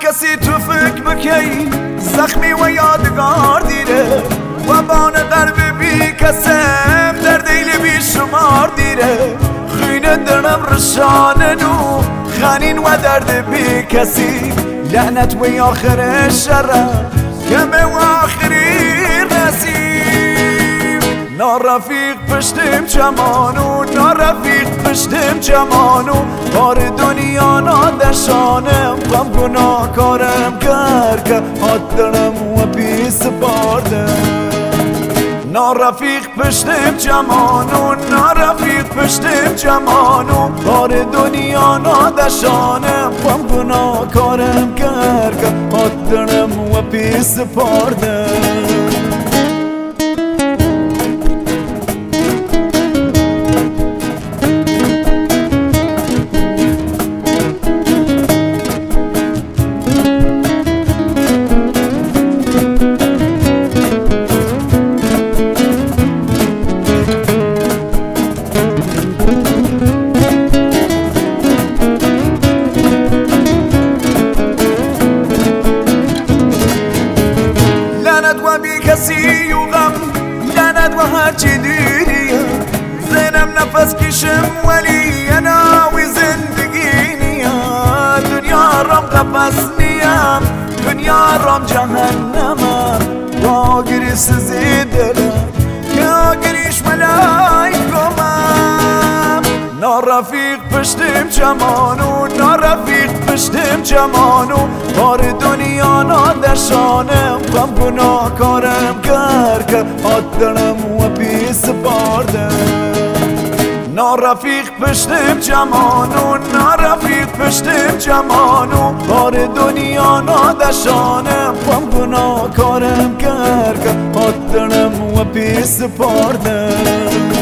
کسی تو فکر بکی زخمی و یادگار دیره و بان قلب بی کسم در دیل بی شمار دیره خینه درم رشانن و خانین و درد بی کسی لعنت و آخر شره کمه و آخری نصیب نارفیق پشتم جمانو نارفیق پشتم جمانو بار دنیا نادشانم غم گناه کارم کرد حدرم و پیس باردم نارفیق پشتم جمانو نارفیق پشتم جمانو بار دنیا نادشانم غم گناه کارم کرد حدرم و پیس باردم کسی و غم لعنت و هرچی دیریه زینم نفس کشم ولی ناوی زندگی نیا دنیا رام قفص نیم دنیا رام جهنمم با گریس زیدلم که گریش ملائکمم نارفیق پشتم جمانو نارفیق پشتم جمانو بار دنیا نادشانم غم گناه کارم کرد حدرم و پیس باردم نارفیق پشتم جمانو نارفیق پشتم جمانو بار دنیا نادشانم غم گناه کارم کرد حدرم و پیس باردم